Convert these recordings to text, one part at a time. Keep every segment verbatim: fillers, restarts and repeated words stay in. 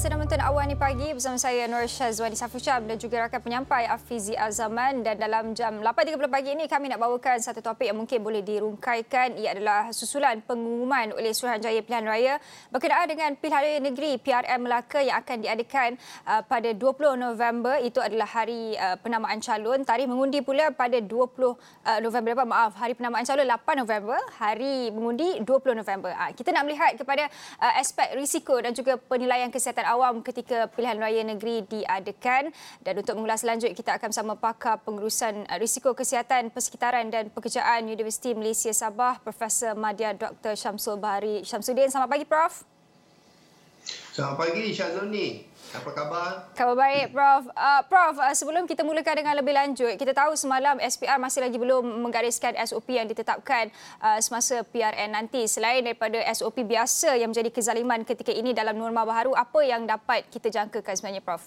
sedang menonton Awan ni Pagi bersama saya Nur Syazwani Safusyam dan juga rakan penyampai Afizi Azaman, dan dalam jam lapan tiga puluh pagi ini kami nak bawakan satu topik yang mungkin boleh dirungkaikan. Ia adalah susulan pengumuman oleh Suruhanjaya Pilihan Raya berkenaan dengan Pilihan Raya Negeri P R N Melaka yang akan diadakan uh, pada dua puluh November. Itu adalah hari uh, penamaan calon. Tarikh mengundi pula pada dua puluh November, apa, maaf, hari penamaan calon lapan November, hari mengundi dua puluh November. Uh, kita nak melihat kepada uh, aspek risiko dan juga penilaian kesihatan awam ketika pilihan raya negeri diadakan. Dan untuk mengulas lanjut, kita akan bersama pakar pengurusan risiko kesihatan persekitaran dan pekerjaan Universiti Malaysia Sabah, Profesor Madya Doktor Syamsul Bahari Syamsuddin. Selamat pagi, Prof. Selamat pagi, Syazoni. Apa khabar? Khabar baik, Prof. Uh, Prof, uh, sebelum kita mulakan dengan lebih lanjut, kita tahu semalam S P R masih lagi belum menggariskan S O P yang ditetapkan uh, semasa P R N nanti. Selain daripada S O P biasa yang menjadi kezaliman ketika ini dalam norma baharu, apa yang dapat kita jangkakan sebenarnya, Prof?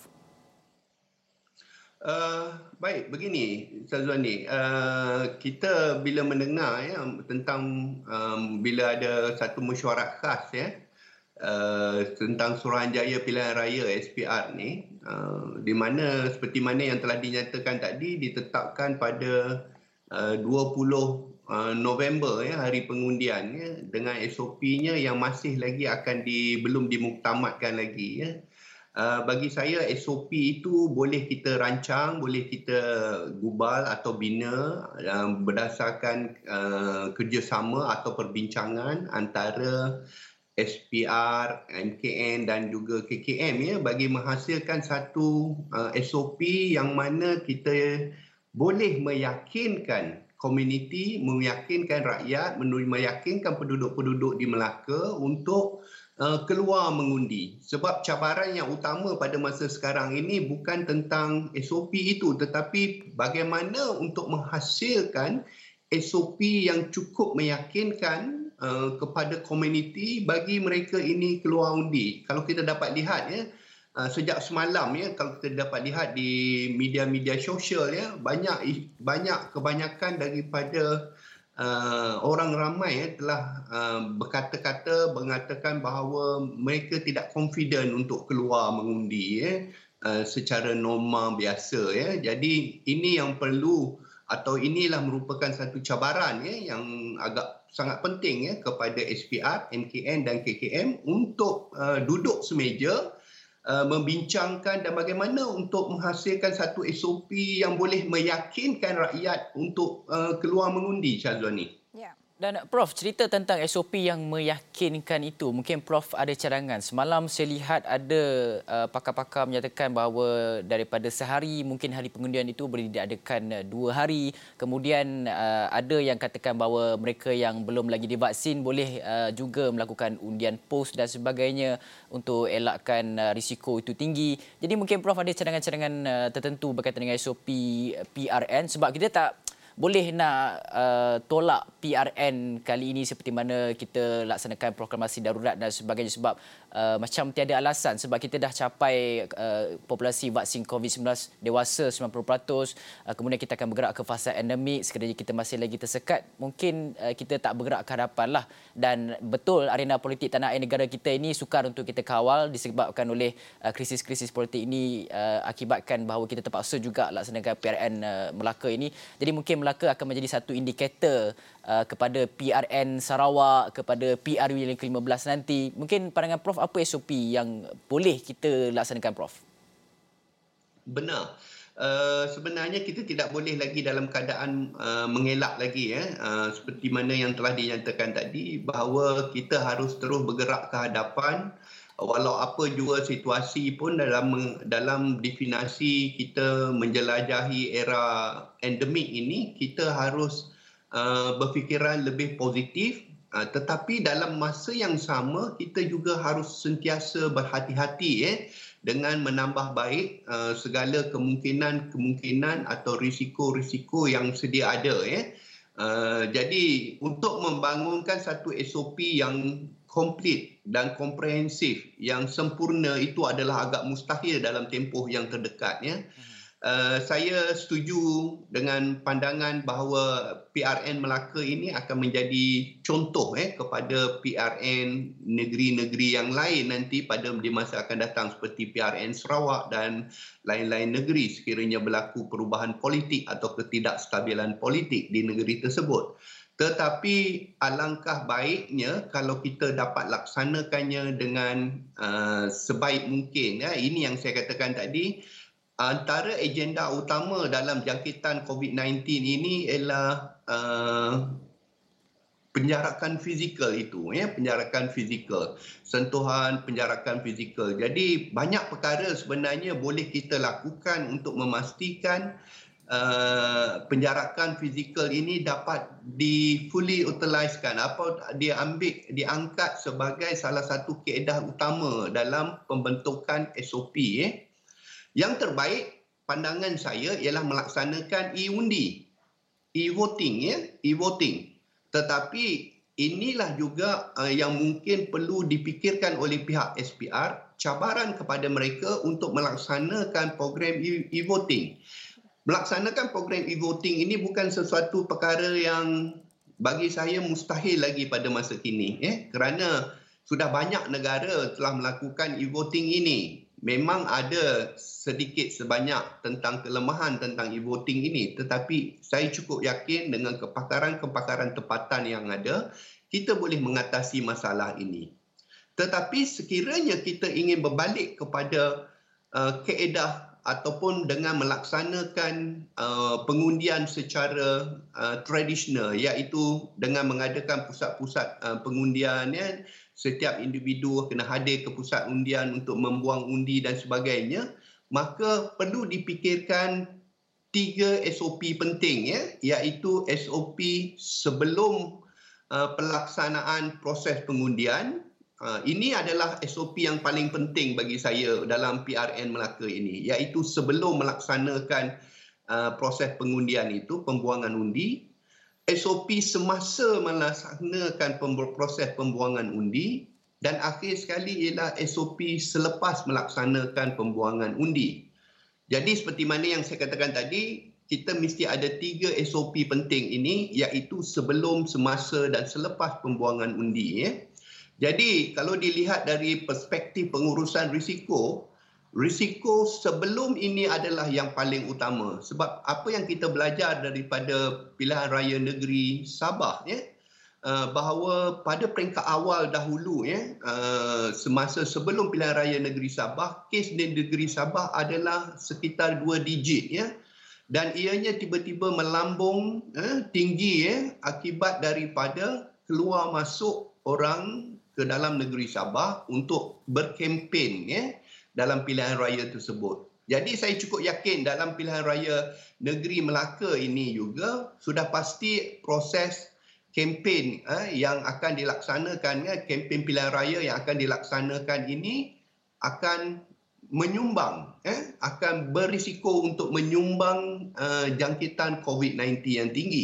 Uh, baik, begini, Syazwani. Uh, kita bila mendengar ya, tentang um, bila ada satu mesyuarat khas ya, Uh, tentang Suruhanjaya Pilihan Raya S P R ni, uh, di mana seperti mana yang telah dinyatakan tadi, ditetapkan pada uh, dua puluh November ya, hari pengundian ya, dengan S O P-nya yang masih lagi akan di belum dimuktamadkan lagi ya. Uh, bagi saya S O P itu boleh kita rancang, boleh kita gubal atau bina uh, berdasarkan uh, kerjasama atau perbincangan antara S P R, M K N dan juga K K M ya, bagi menghasilkan satu uh, S O P yang mana kita boleh meyakinkan komuniti, meyakinkan rakyat, meyakinkan penduduk-penduduk di Melaka untuk uh, keluar mengundi. Sebab cabaran yang utama pada masa sekarang ini bukan tentang S O P itu, tetapi bagaimana untuk menghasilkan S O P yang cukup meyakinkan Uh, kepada komuniti bagi mereka ini keluar undi. Kalau kita dapat lihat ya, uh, sejak semalam ya, kalau kita dapat lihat di media-media sosial ya, banyak banyak kebanyakan daripada uh, orang ramai ya, telah uh, berkata-kata mengatakan bahawa mereka tidak confident untuk keluar mengundi ya, uh, secara norma biasa ya. Jadi ini yang perlu, atau inilah merupakan satu cabaran ya, yang agak sangat penting ya kepada S P R, M K N dan K K M untuk uh, duduk semeja, uh, membincangkan dan bagaimana untuk menghasilkan satu S O P yang boleh meyakinkan rakyat untuk uh, keluar mengundi, Syazwani. Ya. Dan Prof, cerita tentang S O P yang meyakinkan itu, mungkin Prof ada cadangan. Semalam saya lihat ada uh, pakar-pakar menyatakan bahawa daripada sehari, mungkin hari pengundian itu boleh diadakan uh, dua hari. Kemudian uh, ada yang katakan bahawa mereka yang belum lagi divaksin boleh uh, juga melakukan undian pos dan sebagainya untuk elakkan uh, risiko itu tinggi. Jadi mungkin Prof ada cadangan-cadangan uh, tertentu berkaitan dengan S O P uh, P R N, sebab kita tak boleh nak uh, tolak P R N kali ini seperti mana kita laksanakan proklamasi darurat dan sebagainya, sebab uh, macam tiada alasan, sebab kita dah capai uh, populasi vaksin COVID sembilan belas dewasa sembilan puluh peratus, uh, kemudian kita akan bergerak ke fasa endemik. Sekiranya kita masih lagi tersekat, mungkin uh, kita tak bergerak ke hadapan lah. Dan betul arena politik tanah air negara kita ini sukar untuk kita kawal disebabkan oleh uh, krisis-krisis politik ini, uh, akibatkan bahawa kita terpaksa juga laksanakan P R N uh, Melaka ini. Jadi mungkin Melaka akan menjadi satu indikator uh, kepada P R N Sarawak, kepada P R U yang ke lima belas nanti. Mungkin pandangan Prof, apa S O P yang boleh kita laksanakan, Prof? Benar. Uh, sebenarnya kita tidak boleh lagi dalam keadaan uh, mengelak lagi ya, uh, seperti mana yang telah dinyatakan tadi, bahawa kita harus terus bergerak ke hadapan. Walau apa jua situasi pun, dalam dalam definisi kita menjelajahi era endemik ini, kita harus uh, berfikiran lebih positif, uh, tetapi dalam masa yang sama kita juga harus sentiasa berhati-hati eh, dengan menambah baik uh, segala kemungkinan-kemungkinan atau risiko-risiko yang sedia ada eh. Uh, jadi untuk membangunkan satu S O P yang komplit dan komprehensif yang sempurna itu adalah agak mustahil dalam tempoh yang terdekat ya. Uh, saya setuju dengan pandangan bahawa P R N Melaka ini akan menjadi contoh eh, kepada P R N negeri-negeri yang lain nanti pada di masa akan datang seperti P R N Sarawak dan lain-lain negeri sekiranya berlaku perubahan politik atau ketidakstabilan politik di negeri tersebut. Tetapi alangkah baiknya kalau kita dapat laksanakannya dengan uh, sebaik mungkin. Ya. Ini yang saya katakan tadi. Antara agenda utama dalam jangkitan COVID sembilan belas ini ialah uh, penjarakan fizikal itu, ya, penjarakan fizikal, sentuhan penjarakan fizikal. Jadi banyak perkara sebenarnya boleh kita lakukan untuk memastikan uh, penjarakan fizikal ini dapat di fully utilisekan, apa diambil diangkat sebagai salah satu kaedah utama dalam pembentukan S O P. Eh. Yang terbaik pandangan saya ialah melaksanakan e-undi, e-voting, ya, e-voting. Tetapi inilah juga uh, yang mungkin perlu dipikirkan oleh pihak S P R, cabaran kepada mereka untuk melaksanakan program e-voting. Melaksanakan program e-voting ini bukan sesuatu perkara yang bagi saya mustahil lagi pada masa kini, eh, kerana sudah banyak negara telah melakukan e-voting ini. Memang ada sedikit sebanyak tentang kelemahan tentang e-voting ini, tetapi saya cukup yakin dengan kepakaran-kepakaran tempatan yang ada, kita boleh mengatasi masalah ini. Tetapi sekiranya kita ingin berbalik kepada uh, kaedah ataupun dengan melaksanakan uh, pengundian secara uh, tradisional, iaitu dengan mengadakan pusat-pusat uh, pengundian, ya, setiap individu kena hadir ke pusat undian untuk membuang undi dan sebagainya, maka perlu dipikirkan tiga S O P penting, ya, iaitu S O P sebelum uh, pelaksanaan proses pengundian. Uh, ini adalah S O P yang paling penting bagi saya dalam P R N Melaka ini, iaitu sebelum melaksanakan uh, proses pengundian itu, pembuangan undi. S O P semasa melaksanakan proses pembuangan undi, dan akhir sekali ialah S O P selepas melaksanakan pembuangan undi. Jadi seperti mana yang saya katakan tadi, kita mesti ada tiga S O P penting ini, iaitu sebelum, semasa dan selepas pembuangan undi. Ya. Jadi kalau dilihat dari perspektif pengurusan risiko, risiko sebelum ini adalah yang paling utama. Sebab apa yang kita belajar daripada pilihan raya negeri Sabah, ya, bahawa pada peringkat awal dahulu, ya, semasa sebelum pilihan raya negeri Sabah, kes di negeri Sabah adalah sekitar dua digit, ya, dan ianya tiba-tiba melambung eh, tinggi, ya, akibat daripada keluar masuk orang ke dalam negeri Sabah untuk berkempen, ya, dalam pilihan raya tersebut. Jadi saya cukup yakin dalam pilihan raya negeri Melaka ini juga sudah pasti proses kempen eh, yang akan dilaksanakan, eh, kempen pilihan raya yang akan dilaksanakan ini akan menyumbang, eh, akan berisiko untuk menyumbang eh, jangkitan COVID sembilan belas yang tinggi.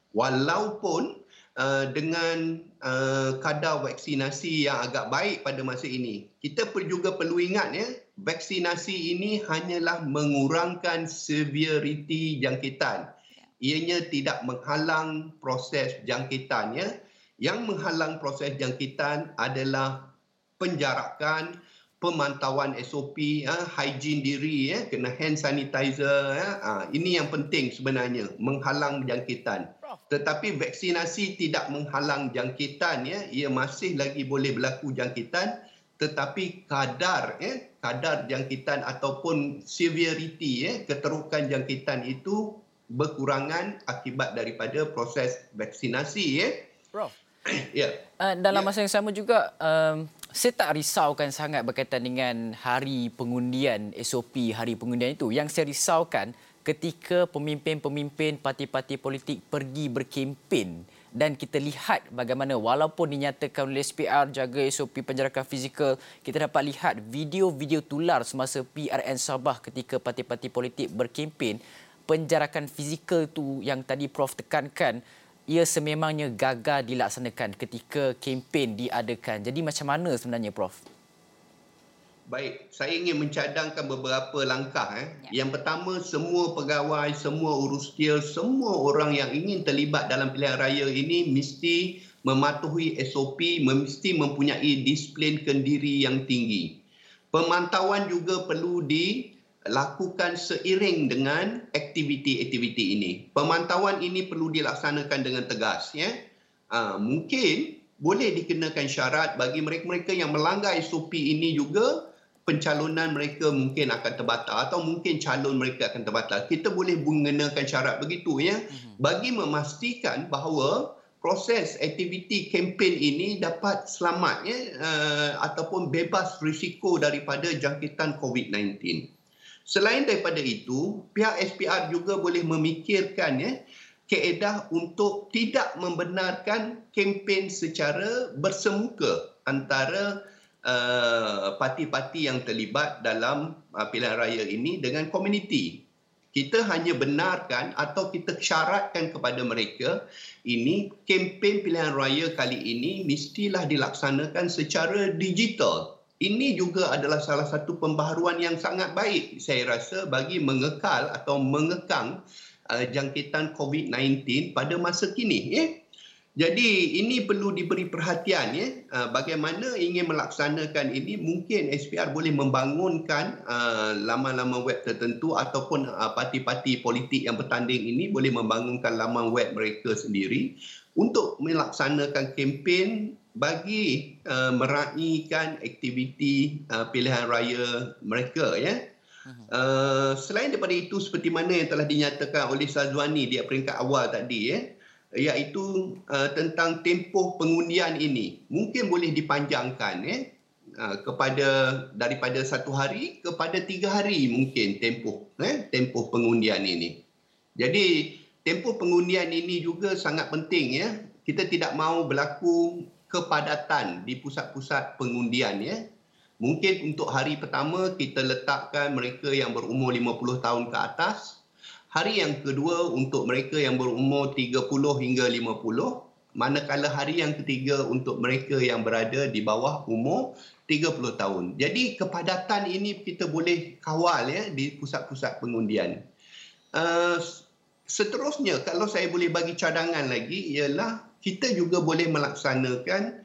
Walaupun Uh, dengan uh, kadar vaksinasi yang agak baik pada masa ini. Kita juga perlu ingat, ya, vaksinasi ini hanyalah mengurangkan severiti jangkitan. Ianya tidak menghalang proses jangkitan. Ya. Yang menghalang proses jangkitan adalah penjarakan, pemantauan S O P, uh, hygiene diri, ya, kena hand sanitizer. Ya. Uh, ini yang penting sebenarnya, menghalang jangkitan. Tetapi vaksinasi tidak menghalang jangkitan, ya, ia masih lagi boleh berlaku jangkitan, tetapi kadar, ya, kadar jangkitan ataupun severity, ya, keterukan jangkitan itu berkurangan akibat daripada proses vaksinasi, ya. Prof. Ya. Uh, dalam ya. masa yang sama juga, um, saya tak risaukan sangat berkaitan dengan hari pengundian, S O P hari pengundian itu. Yang saya risaukan ketika pemimpin-pemimpin parti-parti politik pergi berkempen dan kita lihat bagaimana walaupun dinyatakan oleh S P R jaga S O P penjarakan fizikal, kita dapat lihat video-video tular semasa P R N Sabah ketika parti-parti politik berkempen, penjarakan fizikal itu yang tadi Prof tekankan, ia sememangnya gagal dilaksanakan ketika kempen diadakan. Jadi macam mana sebenarnya, Prof? Baik, saya ingin mencadangkan beberapa langkah. Eh. Ya. Yang pertama, semua pegawai, semua urustia, semua orang yang ingin terlibat dalam pilihan raya ini mesti mematuhi S O P, mesti mempunyai disiplin kendiri yang tinggi. Pemantauan juga perlu dilakukan seiring dengan aktiviti-aktiviti ini. Pemantauan ini perlu dilaksanakan dengan tegas. Ya. Ha, mungkin boleh dikenakan syarat bagi mereka-mereka yang melanggar S O P ini juga, pencalonan mereka mungkin akan terbatal atau mungkin calon mereka akan terbatal. Kita boleh mengenakan syarat begitu ya, bagi memastikan bahawa proses aktiviti kempen ini dapat selamat ya, uh, ataupun bebas risiko daripada jangkitan COVID sembilan belas. Selain daripada itu, pihak S P R juga boleh memikirkan ya, kaedah untuk tidak membenarkan kempen secara bersemuka antara uh, parti-parti yang terlibat dalam uh, pilihan raya ini dengan komuniti. Kita hanya benarkan atau kita syaratkan kepada mereka ini kempen pilihan raya kali ini mestilah dilaksanakan secara digital. Ini juga adalah salah satu pembaharuan yang sangat baik saya rasa bagi mengekal atau mengekang uh, jangkitan COVID sembilan belas pada masa kini. Ya. Jadi ini perlu diberi perhatian ya, uh, bagaimana ingin melaksanakan ini. Mungkin S P R boleh membangunkan uh, laman-laman web tertentu ataupun uh, parti-parti politik yang bertanding ini boleh membangunkan laman web mereka sendiri untuk melaksanakan kempen bagi uh, meraihkan aktiviti uh, pilihan raya mereka ya. Uh, selain daripada itu, seperti mana yang telah dinyatakan oleh Syazwani di peringkat awal tadi ya, iaitu uh, tentang tempoh pengundian ini mungkin boleh dipanjangkan ya, uh, kepada daripada satu hari kepada tiga hari mungkin tempoh eh, tempoh pengundian ini. Jadi tempoh pengundian ini juga sangat penting ya. Kita tidak mahu berlaku kepadatan di pusat-pusat pengundian ya. Mungkin untuk hari pertama kita letakkan mereka yang berumur lima puluh tahun ke atas. Hari yang kedua untuk mereka yang berumur tiga puluh hingga lima puluh, manakala hari yang ketiga untuk mereka yang berada di bawah umur tiga puluh tahun. Jadi kepadatan ini kita boleh kawal ya di pusat-pusat pengundian. Uh, seterusnya, kalau saya boleh bagi cadangan lagi, ialah kita juga boleh melaksanakan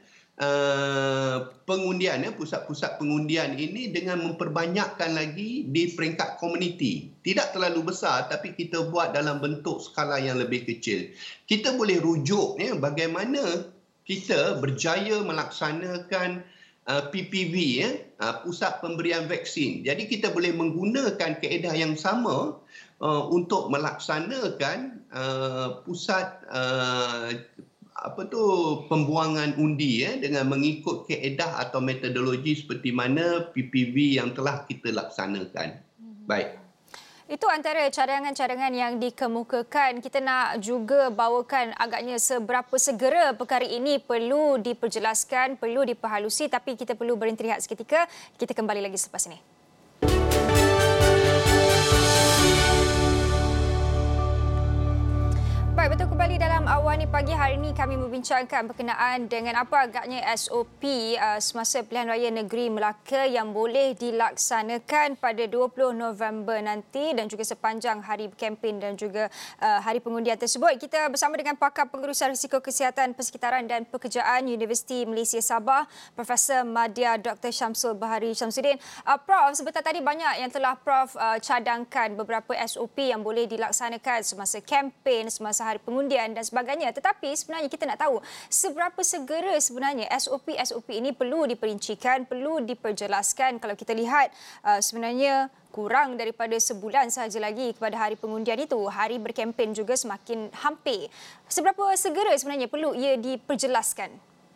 Uh, pengundian ya, pusat-pusat pengundian ini dengan memperbanyakkan lagi di peringkat komuniti. Tidak terlalu besar tapi kita buat dalam bentuk skala yang lebih kecil. Kita boleh rujuk ya, bagaimana kita berjaya melaksanakan uh, P P V ya, uh, pusat pemberian vaksin. Jadi kita boleh menggunakan kaedah yang sama uh, untuk melaksanakan uh, pusat uh, apa tu pembuangan undi ya, dengan mengikut kaedah atau metodologi seperti mana P P V yang telah kita laksanakan. Baik. Itu antara cadangan-cadangan yang dikemukakan. Kita nak juga bawakan agaknya seberapa segera perkara ini perlu diperjelaskan, perlu diperhalusi, tapi kita perlu berhenti rehat seketika. Kita kembali lagi selepas ini. Baik, betul, kembali dalam Awani Pagi. Hari ini kami membincangkan berkenaan dengan apa agaknya S O P uh, semasa pilihan raya negeri Melaka yang boleh dilaksanakan pada dua puluh November nanti dan juga sepanjang hari kempen dan juga uh, hari pengundian tersebut. Kita bersama dengan pakar pengurusan risiko kesihatan persekitaran dan pekerjaan Universiti Malaysia Sabah, Profesor Madya Doktor Syamsul Bahari Syamsuddin. Uh, Prof, sebentar tadi banyak yang telah Prof uh, cadangkan beberapa S O P yang boleh dilaksanakan semasa kempen, semasa hari pengundian dan sebagainya. Tetapi sebenarnya kita nak tahu seberapa segera sebenarnya S O P-S O P ini perlu diperincikan, perlu diperjelaskan. Kalau kita lihat uh, sebenarnya kurang daripada sebulan sahaja lagi kepada hari pengundian itu. Hari berkempen juga semakin hampir. Seberapa segera sebenarnya perlu ia diperjelaskan?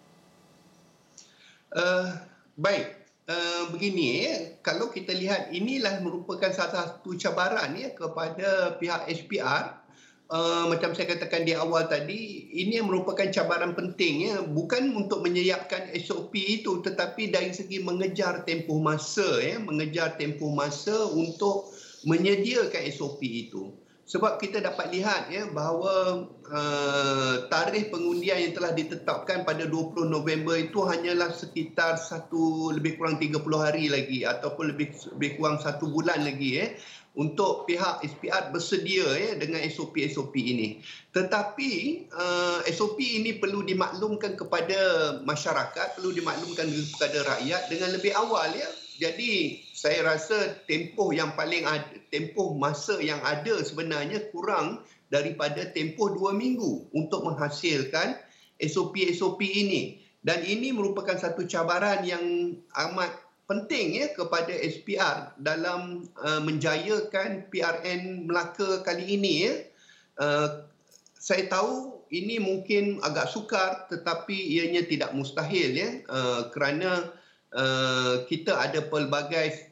Uh, baik. Uh, begini ya, kalau kita lihat inilah merupakan salah satu cabaran ya kepada pihak S P R. Uh, macam saya katakan di awal tadi, ini yang merupakan cabaran penting ya, bukan untuk menyiapkan S O P itu tetapi dari segi mengejar tempoh masa ya, mengejar tempoh masa untuk menyediakan S O P itu. Sebab kita dapat lihat ya bahawa uh, tarikh pengundian yang telah ditetapkan pada dua puluh November itu hanyalah sekitar satu lebih kurang tiga puluh hari lagi ataupun lebih lebih kurang satu bulan lagi ya untuk pihak S P R bersedia ya dengan S O P-S O P ini. Tetapi uh, S O P ini perlu dimaklumkan kepada masyarakat, perlu dimaklumkan kepada rakyat dengan lebih awal ya. Jadi saya rasa tempoh yang paling ada, tempoh masa yang ada sebenarnya kurang daripada tempoh dua minggu untuk menghasilkan S O P-S O P ini. Dan ini merupakan satu cabaran yang amat penting ya kepada S P R dalam uh, menjayakan P R N Melaka kali ini ya. Uh, saya tahu ini mungkin agak sukar tetapi ianya tidak mustahil ya uh, kerana Uh, kita ada pelbagai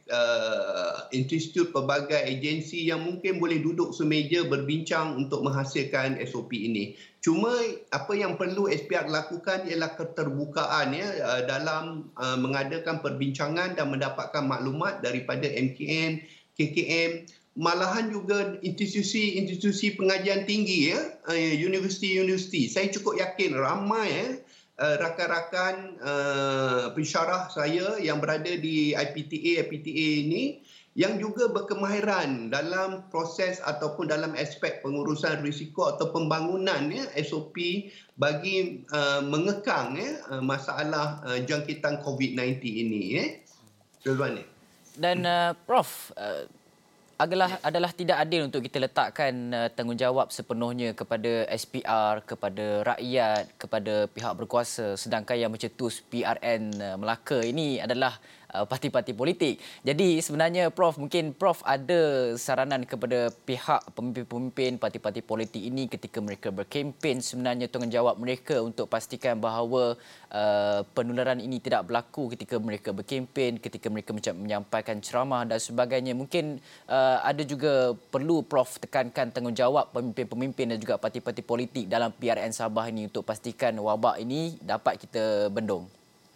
uh, institut, pelbagai agensi yang mungkin boleh duduk semeja berbincang untuk menghasilkan S O P ini. Cuma apa yang perlu S P R lakukan ialah keterbukaan ya uh, dalam uh, mengadakan perbincangan dan mendapatkan maklumat daripada M K N, K K M, malahan juga institusi-institusi pengajian tinggi ya, uh, universiti-universiti. Saya cukup yakin ramai ya Uh, rakan-rakan uh, pensyarah saya yang berada di I P T A I P T A ini yang juga berkemahiran dalam proses ataupun dalam aspek pengurusan risiko atau pembangunan ya, S O P bagi uh, mengekang ya, uh, masalah uh, jangkitan COVID sembilan belas ini ya. Tuan-tuan ni. Dan uh, Prof uh, adalah adalah tidak adil untuk kita letakkan uh, tanggungjawab sepenuhnya kepada S P R, kepada rakyat, kepada pihak berkuasa, sedangkan yang mencetus P R N uh, Melaka ini adalah uh, parti-parti politik. Jadi sebenarnya Prof, mungkin Prof ada saranan kepada pihak pemimpin-pemimpin parti-parti politik ini ketika mereka berkempen, sebenarnya tanggungjawab mereka untuk pastikan bahawa uh, penularan ini tidak berlaku ketika mereka berkempen, ketika mereka menyampaikan ceramah dan sebagainya. Mungkin uh, ada juga perlu Prof tekankan tanggungjawab pemimpin-pemimpin dan juga parti-parti politik dalam P R N Sabah ini untuk pastikan wabak ini dapat kita bendung.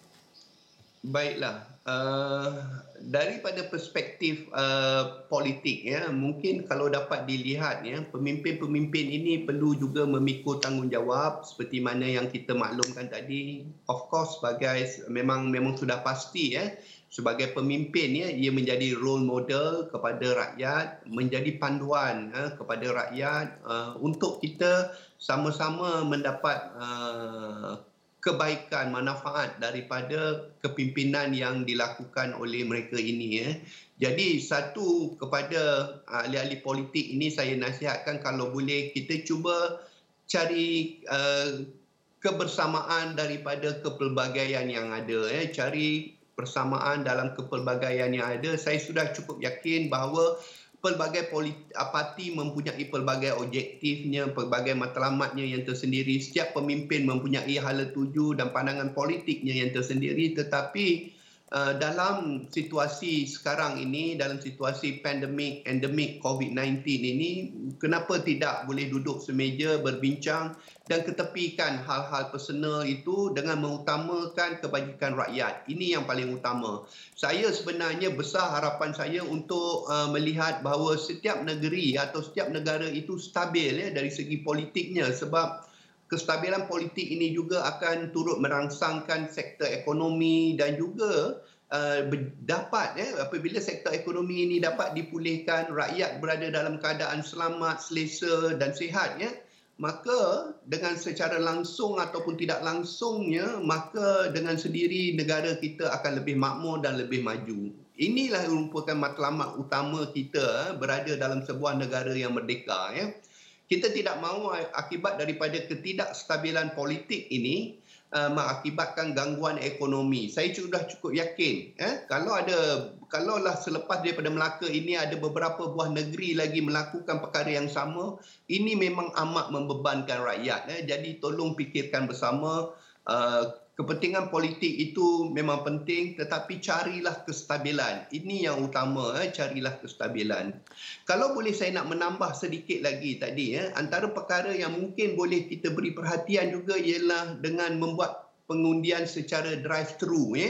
Baiklah, uh, daripada perspektif uh, politik ya, mungkin kalau dapat dilihat ya, pemimpin-pemimpin ini perlu juga memikul tanggungjawab seperti mana yang kita maklumkan tadi. Of course sebagai memang memang sudah pasti ya, sebagai pemimpin ya, ia menjadi role model kepada rakyat, menjadi panduan ya, kepada rakyat uh, untuk kita sama-sama mendapat uh, kebaikan, manfaat daripada kepimpinan yang dilakukan oleh mereka ini ya. Jadi satu kepada ahli-ahli politik ini saya nasihatkan kalau boleh kita cuba cari uh, kebersamaan daripada kepelbagaian yang ada ya, cari persamaan dalam kepelbagaian yang ada. Saya sudah cukup yakin bahawa pelbagai parti mempunyai pelbagai objektifnya, pelbagai matlamatnya yang tersendiri. Setiap pemimpin mempunyai hala tuju dan pandangan politiknya yang tersendiri. Tetapi uh, dalam situasi sekarang ini, dalam situasi pandemik, endemik COVID sembilan belas ini, kenapa tidak boleh duduk semeja berbincang dan ketepikan hal-hal personal itu dengan mengutamakan kebajikan rakyat. Ini yang paling utama. Saya sebenarnya besar harapan saya untuk uh, melihat bahawa setiap negeri atau setiap negara itu stabil ya, dari segi politiknya, sebab kestabilan politik ini juga akan turut merangsangkan sektor ekonomi dan juga uh, dapat ya, apabila sektor ekonomi ini dapat dipulihkan, rakyat berada dalam keadaan selamat, selesa dan sihat ya, maka dengan secara langsung ataupun tidak langsungnya, maka dengan sendiri negara kita akan lebih makmur dan lebih maju. Inilah merupakan matlamat utama kita berada dalam sebuah negara yang merdeka ya. Kita tidak mahu akibat daripada ketidakstabilan politik ini uh, mengakibatkan gangguan ekonomi. Saya sudah cukup yakin eh kalau ada kalaulah selepas daripada Melaka ini ada beberapa buah negeri lagi melakukan perkara yang sama, ini memang amat membebankan rakyat eh. Jadi tolong fikirkan bersama, uh, kepentingan politik itu memang penting tetapi carilah kestabilan. Ini yang utama eh, carilah kestabilan. Kalau boleh saya nak menambah sedikit lagi tadi eh, antara perkara yang mungkin boleh kita beri perhatian juga ialah dengan membuat pengundian secara drive thru eh.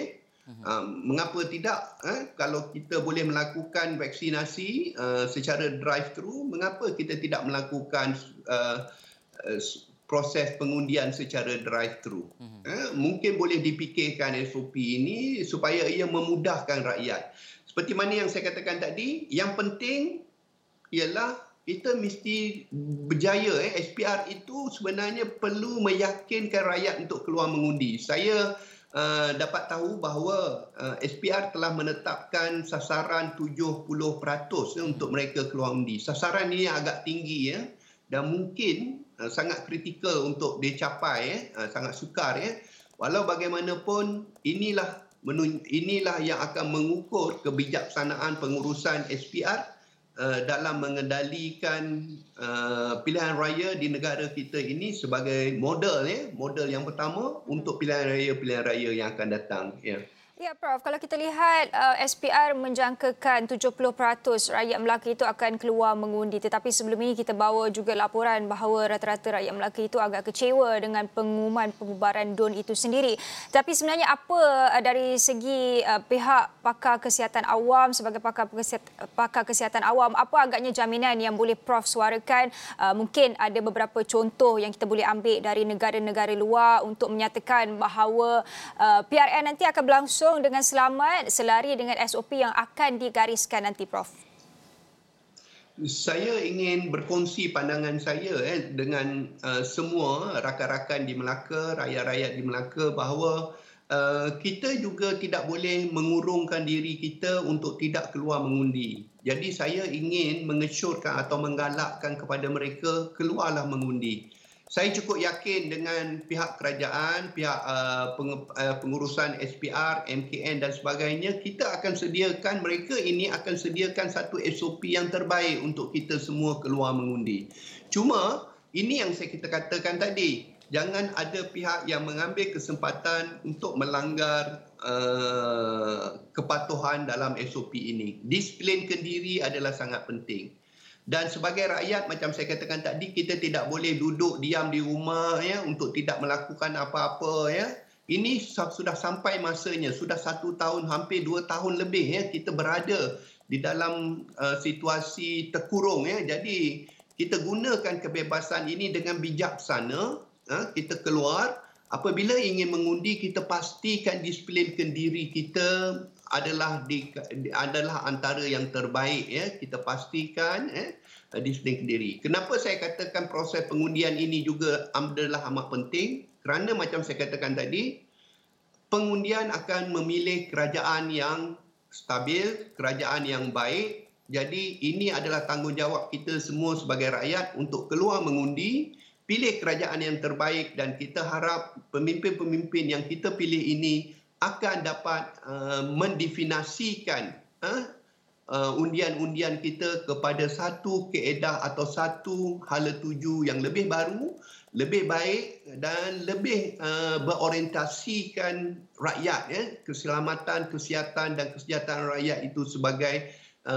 Uh, mengapa tidak eh, kalau kita boleh melakukan vaksinasi uh, secara drive-thru, mengapa kita tidak melakukan uh, uh, proses pengundian secara drive-thru? Uh-huh. Eh, mungkin boleh dipikirkan S O P ini supaya ia memudahkan rakyat. Seperti mana yang saya katakan tadi, yang penting ialah kita mesti berjaya. Eh. S P R itu sebenarnya perlu meyakinkan rakyat untuk keluar mengundi. Saya Uh, dapat tahu bahawa uh, S P R telah menetapkan sasaran tujuh puluh peratus ya, untuk mereka keluar undi. Sasaran ini agak tinggi ya, dan mungkin uh, sangat kritikal untuk dicapai ya, uh, sangat sukar ya. Walau bagaimanapun inilah menun- inilah yang akan mengukur kebijaksanaan pengurusan S P R uh, dalam mengendalikan uh, pilihan raya di negara kita ini sebagai model ya, model yang pertama untuk pilihan raya-pilihan raya yang akan datang ya. Ya, Prof. Kalau kita lihat uh, S P R menjangkakan tujuh puluh peratus rakyat Melaka itu akan keluar mengundi. Tetapi sebelum ini kita bawa juga laporan bahawa rata-rata rakyat Melaka itu agak kecewa dengan pengumuman pembubaran D U N itu sendiri. Tapi sebenarnya apa uh, dari segi uh, pihak pakar kesihatan awam sebagai pakar kesihatan, pakar kesihatan awam, apa agaknya jaminan yang boleh Prof suarakan? Uh, mungkin ada beberapa contoh yang kita boleh ambil dari negara-negara luar untuk menyatakan bahawa uh, P R N nanti akan berlangsung dengan selamat selari dengan S O P yang akan digariskan nanti, Prof. Saya ingin berkongsi pandangan saya eh, dengan uh, semua rakan-rakan di Melaka, rakyat-rakyat di Melaka bahawa uh, kita juga tidak boleh mengurungkan diri kita untuk tidak keluar mengundi. Jadi saya ingin mengesyorkan atau menggalakkan kepada mereka keluarlah mengundi. Saya cukup yakin dengan pihak kerajaan, pihak uh, peng, uh, pengurusan S P R, M K N dan sebagainya, kita akan sediakan, mereka ini akan sediakan satu S O P yang terbaik untuk kita semua keluar mengundi. Cuma, ini yang saya kita katakan tadi, jangan ada pihak yang mengambil kesempatan untuk melanggar uh, kepatuhan dalam S O P ini. Disiplin kendiri adalah sangat penting. Dan sebagai rakyat, macam saya katakan tadi, kita tidak boleh duduk diam di rumah ya untuk tidak melakukan apa-apa ya. Ini sudah sampai masanya, sudah satu tahun, hampir dua tahun lebih ya kita berada di dalam uh, situasi terkurung ya. Jadi kita gunakan kebebasan ini dengan bijaksana. Ha? Kita keluar. Apabila ingin mengundi, kita pastikan disiplin kendiri kita adalah di, adalah antara yang terbaik ya. Kita pastikan eh, disiplin kendiri. Kenapa saya katakan proses pengundian ini juga adalah amat penting? Kerana macam saya katakan tadi, pengundian akan memilih kerajaan yang stabil, kerajaan yang baik. Jadi ini adalah tanggungjawab kita semua sebagai rakyat untuk keluar mengundi, pilih kerajaan yang terbaik, dan kita harap pemimpin-pemimpin yang kita pilih ini akan dapat uh, mendefinisikan uh, uh, undian-undian kita kepada satu kaedah atau satu hala tuju yang lebih baru, lebih baik dan lebih uh, berorientasikan rakyat. Ya. Keselamatan, kesihatan dan kesejahteraan rakyat itu sebagai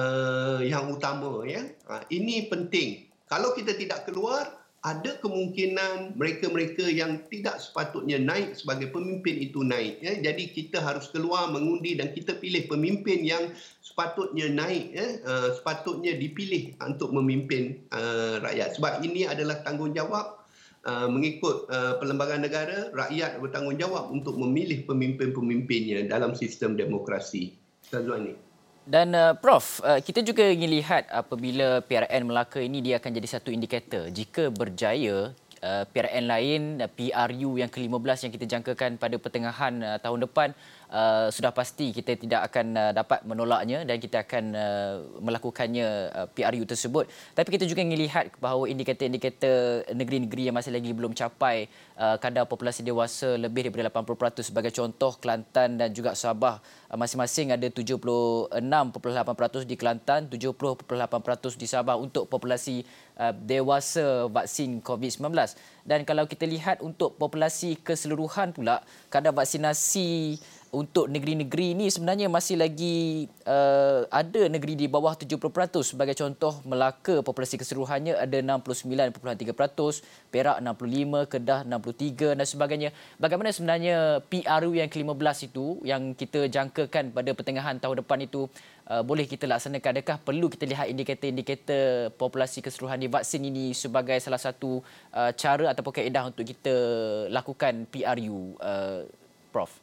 uh, yang utama. Ya. Uh, ini penting. Kalau kita tidak keluar, ada kemungkinan mereka-mereka yang tidak sepatutnya naik sebagai pemimpin itu naik. Ya. Jadi kita harus keluar mengundi dan kita pilih pemimpin yang sepatutnya naik, ya. uh, sepatutnya dipilih untuk memimpin uh, rakyat. Sebab ini adalah tanggungjawab uh, mengikut uh, perlembagaan negara, rakyat bertanggungjawab untuk memilih pemimpin-pemimpinnya dalam sistem demokrasi. Tuan-tuan ini. Dan uh, Prof, uh, kita juga ingin lihat apabila P R N Melaka ini dia akan jadi satu indikator. Jika berjaya, uh, P R N lain, uh, P R U yang ke lima belas yang kita jangkakan pada pertengahan uh, tahun depan, uh, sudah pasti kita tidak akan uh, dapat menolaknya dan kita akan uh, melakukannya uh, P R U tersebut. Tapi kita juga ingin lihat bahawa indikator-indikator negeri-negeri yang masih lagi belum capai uh, kadar populasi dewasa lebih daripada lapan puluh peratus. Sebagai contoh, Kelantan dan juga Sabah uh, masing-masing ada tujuh puluh enam perpuluhan lapan peratus di Kelantan, tujuh puluh perpuluhan lapan peratus di Sabah untuk populasi uh, dewasa vaksin covid sembilan belas. Dan kalau kita lihat untuk populasi keseluruhan pula, kadar vaksinasi untuk negeri-negeri ini sebenarnya masih lagi uh, ada negeri di bawah tujuh puluh peratus. Sebagai contoh, Melaka populasi keseluruhannya ada enam puluh sembilan perpuluhan tiga peratus, Perak enam puluh lima, Kedah enam puluh tiga dan sebagainya. Bagaimana sebenarnya P R U yang ke lima belas itu yang kita jangkakan pada pertengahan tahun depan itu uh, boleh kita laksanakan? Adakah perlu kita lihat indikator-indikator populasi keseluruhan di vaksin ini sebagai salah satu uh, cara ataupun kaedah untuk kita lakukan P R U, uh, Prof?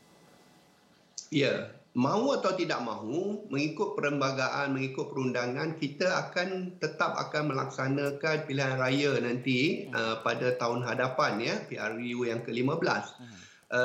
Ya, mahu atau tidak mahu, mengikut perlembagaan, mengikut perundangan, kita akan tetap akan melaksanakan pilihan raya nanti hmm. uh, pada tahun hadapan, ya, P R U yang ke lima belas. Hmm.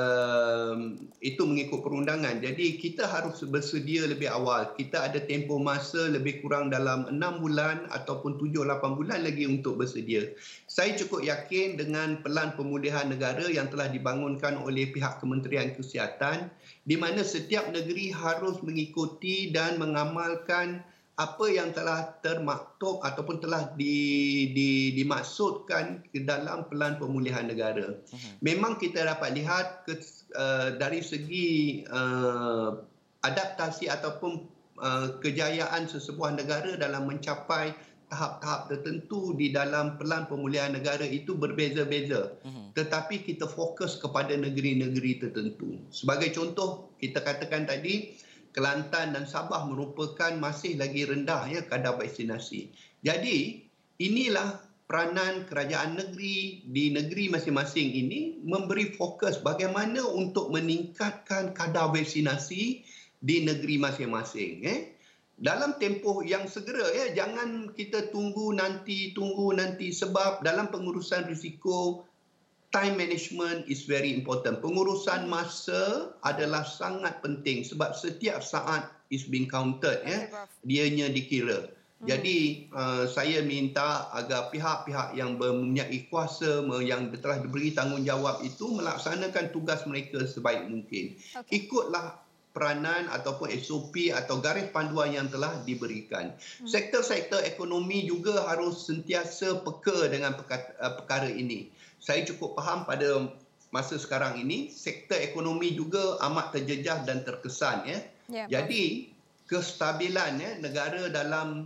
Uh, itu mengikut perundangan. Jadi kita harus bersedia lebih awal. Kita ada tempoh masa lebih kurang dalam enam bulan ataupun tujuh lapan bulan lagi untuk bersedia. Saya cukup yakin dengan pelan pemulihan negara yang telah dibangunkan oleh pihak Kementerian Kesihatan, di mana setiap negeri harus mengikuti dan mengamalkan apa yang telah termaktub ataupun telah di, di, dimaksudkan ke dalam pelan pemulihan negara. Uh-huh. Memang kita dapat lihat ke, uh, dari segi uh, adaptasi ataupun uh, kejayaan sesebuah negara dalam mencapai tahap-tahap tertentu di dalam pelan pemulihan negara itu berbeza-beza. Uh-huh. Tetapi kita fokus kepada negeri-negeri tertentu. Sebagai contoh, kita katakan tadi, Kelantan dan Sabah merupakan masih lagi rendah, ya, kadar vaksinasi. Jadi inilah peranan kerajaan negeri di negeri masing-masing ini memberi fokus bagaimana untuk meningkatkan kadar vaksinasi di negeri masing-masing. Eh. Dalam tempoh yang segera, ya, jangan kita tunggu nanti, tunggu nanti sebab dalam pengurusan risiko, time management is very important. Pengurusan masa adalah sangat penting sebab setiap saat is being counted, ya. Dianya dikira. Hmm. Jadi uh, saya minta agar pihak-pihak yang mempunyai kuasa, yang telah diberi tanggungjawab itu melaksanakan tugas mereka sebaik mungkin. Okay. Ikutlah peranan ataupun S O P atau garis panduan yang telah diberikan. Hmm. Sektor-sektor ekonomi juga harus sentiasa peka dengan perkara, perkara ini. Saya cukup faham pada masa sekarang ini, sektor ekonomi juga amat terjejah dan terkesan, ya. Yeah, Jadi, kestabilan, ya, negara dalam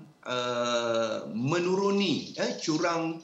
uh, menuruni uh, curang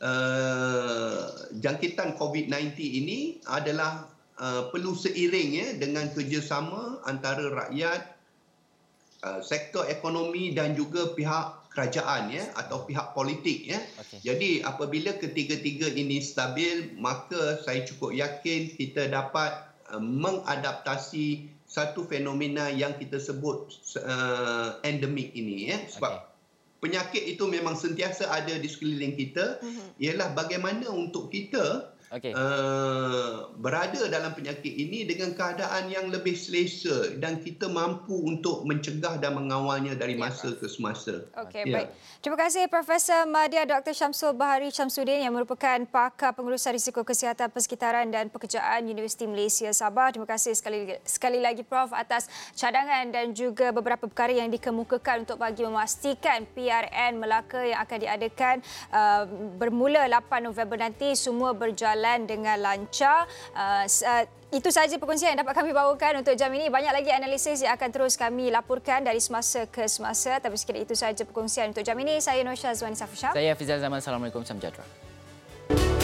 uh, jangkitan COVID sembilan belas ini adalah uh, perlu seiring, ya, dengan kerjasama antara rakyat, uh, sektor ekonomi dan juga pihak kerajaan, ya, atau pihak politik, ya. Okay. Jadi apabila ketiga-tiga ini stabil, maka saya cukup yakin kita dapat uh, mengadaptasi satu fenomena yang kita sebut uh, endemik ini, ya. Sebab okay. penyakit itu memang sentiasa ada di sekeliling kita. Uh-huh. Ialah bagaimana untuk kita okay. uh, berada dalam penyakit ini dengan keadaan yang lebih selesa dan kita mampu untuk mencegah dan mengawalnya dari masa ya, ke semasa. Okey, ya. Baik. Terima kasih Profesor Madya Doktor Syamsul Bahari Syamsuddin yang merupakan pakar pengurusan risiko kesihatan persekitaran dan pekerjaan Universiti Malaysia Sabah. Terima kasih sekali sekali lagi Prof atas cadangan dan juga beberapa perkara yang dikemukakan untuk bagi memastikan P R N Melaka yang akan diadakan uh, bermula lapan November nanti semua berjalan dengan lancar. Uh, uh, itu sahaja perkongsian yang dapat kami bawakan untuk jam ini. Banyak lagi analisis yang akan terus kami laporkan dari semasa ke semasa. Tapi sekiranya itu sahaja perkongsian untuk jam ini. Saya Nur Syazwani Safusyam. Saya Fizal Zaman. Assalamualaikum. Salam sejahtera.